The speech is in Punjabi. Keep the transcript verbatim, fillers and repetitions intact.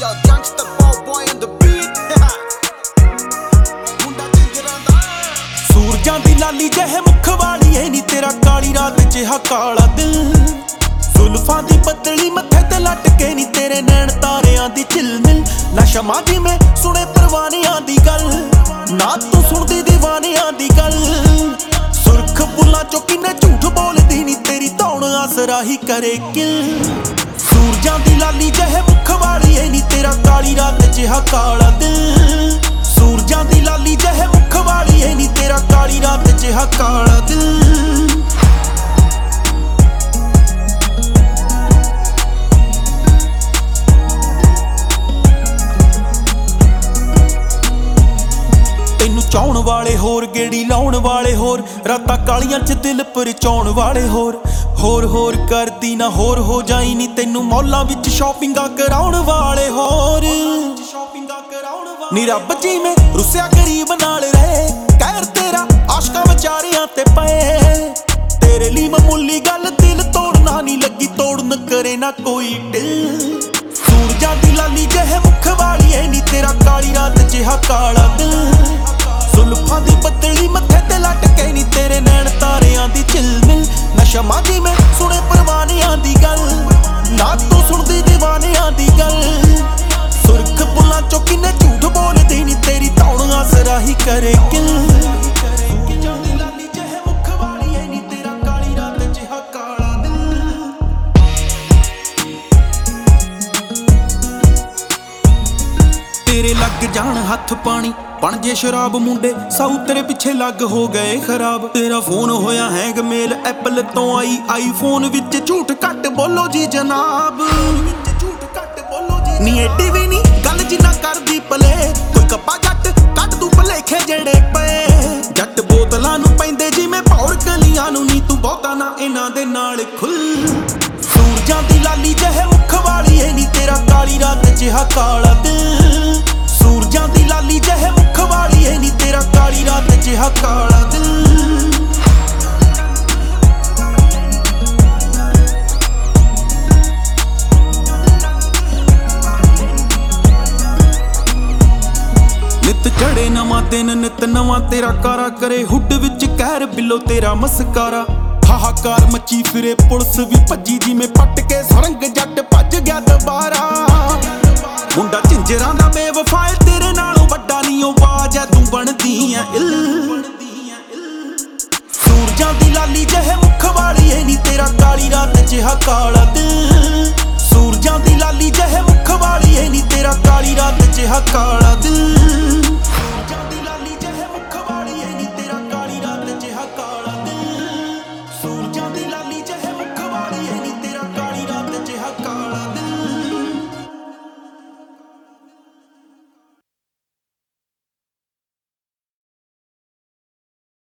Yo, gangster ball boy on the beat. ਮੁੰਡਾ ਜਿੰਦਰਾਂ ਦਾ ਸੂਰਜਾਂ ਦੀ ਲਾਲੀ ਜਿਹੇ ਮੁਖ ਵਾਲੀ ਐ ਨੀ ਤੇਰਾ ਕਾਲੀ ਰਾਤ ਜਿਹਾ ਕਾਲਾ ਦਿਲ ਜ਼ੁਲਫਾਂ ਦੀ ਪਤਲੀ ਮੱਥੇ ਤੇ ਲਟਕੇ ਨੀ ਤੇਰੇ ਨੈਣ ਤਾਰਿਆਂ ਦੀ ਝਿਲਮਿਲ ਨਾ ਸ਼ਮਾ ਦੀ ਮੈਂ ਸੁਣੇ ਪਰਵਾਨਿਆਂ ਦੀ ਗੱਲ ਨਾ ਤੂੰ ਸੁਣਦੀ دیਵਾਨਿਆਂ ਦੀ ਗੱਲ ਸੁਰਖ ਬੁੱਲਾਂ ਚੋਂ ਕਿੰਨੇ ਝੂਠ ਬੋਲਦੀ ਨੀ ਤੇਰੀ ਧੌਣ ਆਸਰਾ ਹੀ ਕਰੇ ਕਿਲ ਸੂਰਜਾਂ ਦੀ ਲਾਲੀ ਜਿਹੇ ਮੁਖ ਵਾਲੀ ਐ ਨੀ ਤੇਰਾ ਕਾਲੀ ਰਾਤ ਜਿਹਾ ਕਾਲਾ ਦਿਲ ਸੂਰਜਾਂ ਦੀ ਲਾਲੀ ਜਿਹੇ ਮੁਖ ਵਾਲੀ ਐ ਨੀ ਤੇਰਾ ਕਾਲੀ ਰਾਤ ਜਿਹਾ ਕਾਲਾ ਦਿਲ ਤੈਨੂੰ ਚਾਉਣ ਵਾਲੇ ਹੋਰ ਗੇੜੀ ਲਾਉਣ ਵਾਲੇ ਹੋਰ ਰਾਤਾਂ ਕਾਲੀਆਂ ਚ ਦਿਲ ਪਰਚਾਉਣ ਵਾਲੇ ਹੋਰ ਹੋਰ ਹੋਰ ਕਰਦੀ ਨਾ ਹੋਰ ਹੋ ਜਾਈ ਨੀ ਤੈਨੂੰ ਮੌਲਾਂ ਵਿੱਚ ਸ਼ਾਪਿੰਗਾਂ ਕਰਾਉਣ ਵਾਲੇ ਹੋਰ ਨੀ ਰੱਬ ਜਿਵੇਂ ਰੁੱਸਿਆ ਗਰੀਬ ਨਾਲ ਰਹੇ ਕਹਿਰ ਤੇਰਾ ਆਸ਼ਕਾਂ ਵਿਚਾਰਿਆਂ ਤੇ ਪਏ ਤੇਰੇ ਲਈ ਮਾਮੂਲੀ ਗੱਲ ਦਿਲ ਤੋੜਨਾ ਨੀ ਲੱਗੀ ਤੋੜਨ ਕਰੇ ਨਾ ਕੋਈ ਢਿੱਲ ਸੂਰਜਾਂ ਦੀ ਲਾਲੀ ਜਿਹੇ ਮੁਖ ਵਾਲੀ ਐ ਨੀ ਤੇਰਾ ਕਾਲੀ ਰਾਤ ਜਿਹਾ ਕਾਲਾ ਦਿਲ ਜ਼ੁਲਫਾਂ ਦੀ ਪਤਲੀ ਮੱਥੇ ਤੇ ਲਟਕੇ ਨੀ ਤੇਰੇ ਨੈਣ ਤਾਰਿਆਂ ਦੀ ਝਿਲਮਿਲ ਨਾ ਸ਼ਮਾ ਦੀ ਮੈਂ ਸੁਣੇ ਪਰਵਾਨਿਆਂ ਦੀ ਗੱਲ ਨਾ ਤੂੰ ਸੁਣਦੀ دیਵਾਨਿਆਂ ਦੀ ਗੱਲ ਸੁਰਖ ਬੁੱਲਾਂ ਚੋਂ ਕਿੰਨੇ ਝੂਠ ਬੋਲਦੀ ਨੀ ਤੇਰੀ ਧੌਣ ਆਸਰਾ ਹੀ ਕਰੇ ਕਿਲ ਸੂਰਜਾਂ ਦੀ ਲਾਲੀ ਜਿਹੇ ਮੁਖ ਵਾਲੀ ਐ ਨੀ ਤੇਰਾ ਕਾਲੀ ਰਾਤ ਜਿਹਾ ਕਾਲਾ ਦਿਲ ਤੇਰੇ ਲੱਗ ਜਾਣ ਹੱਥ ਪਾਣੀ ਬਣ ਜੇ ਸ਼ਰਾਬ ਮੁੰਡੇ ਸਾਊ ਤੇਰੇ ਪਿੱਛੇ ਲੱਗ ਹੋ ਗਏ ਖਰਾਬ ਤੇਰਾ ਫੋਨ ਹੋਇਆ ਹੈਂਗ ਮੇਲ ਐਪਲ ਤੋਂ ਆਈ ਆਈਫੋਨ ਵਿੱਚ ਝੂਠ ਘੱਟ ਬੋਲੋ ਜੀ ਜਨਾਬ ਵਿੱਚ ਝੂਠ ਘੱਟ ਬੋਲੋ ਜੀ ਨੀ ਏਡੀ ਵੀ ਨੀ ਗੱਲ ਜਿੰਨਾ ਕਰਦੀ ਭਲੇ ਕੋਈ ਕੱਪਾ ਜੱਟ ਕੱਢ ਤੂੰ ਭਲੇਖੇ ਜਿਹੜੇ ਪਏ ਜੱਟ ਬੋਤਲਾਂ ਨੂੰ ਪੈਂਦੇ ਜਿਵੇਂ ਭੌਰ ਕਲੀਆਂ ਨੂੰ ਨੀ ਤੂੰ ਬਹੁਤਾ ਨਾ ਇਹਨਾਂ ਦੇ ਨਾਲ ਖੁੱਲ ਸੂਰਜਾਂ ਦੀ ਲਾਲੀ ਜਿਹੇ ਮੁਖ ਵਾਲੀ ਐ ਨੀ ਤੇਰਾ ਕਾਲੀ ਰਾਤ ਜਿਹਾ ਕਾਲਾ ਦਿਲ ਸੂਰਜਾਂ ਦੀ ਲਾਲੀ ਜਿਹੇ ਮੁਖ ਵਾਲੀ ਐ ਨੀ ਤੇਰਾ ਕਾਲੀ ਰਾਤ ਜਿਹਾ ਕਾਲਾ ਦਿਲ ਨਿਤ ਚੜੇ ਨਵਾਂ ਦਿਨ ਨਿਤ ਨਵਾਂ ਤੇਰਾ ਕਾਰਾ ਕਰੇ ਹੁੱਡ ਵਿੱਚ ਕਹਿਰ ਬਿੱਲੋ ਤੇਰਾ ਮਸਕਾਰਾ ਹਾਹਾਕਾਰ ਮੱਚੀ ਫਿਰੇ ਪੁਲਿਸ ਵੀ ਭੱਜੀ ਜਿਵੇਂ ਪੱਟ ਕੇ ਸਰੰਗ ਜੱਟ ਭੱਜ ਗਿਆ ਦੁਬਾਰਾ ਮੁੰਡਾ ਝਿੰਜਰਾਂ ਦਾ ਬੇਵਫਾ ਏ ਤੇਰੇ ਨਾਲੋਂ ਵੱਡਾ ਨੀ ਉਹ ਬਾਜ ਐ ਤੂੰ ਬਣਦੀ ਐ ਇਲ ਸੂਰਜਾਂ ਦੀ ਲਾਲੀ ਜਿਹੇ ਮੁਖ ਵਾਲੀ ਐ ਨੀ ਤੇਰਾ ਕਾਲੀ ਰਾਤ ਜਿਹਾ ਕਾਲਾ ਦਿਲ ਸੂਰਜਾਂ ਦੀ ਲਾਲੀ ਜਿਹੇ ਮੁਖ ਵਾਲੀ ਐ ਨੀ ਤੇਰਾ ਕਾਲੀ ਰਾਤ ਜਿਹਾ ਕਾਲਾ ਦਿਲ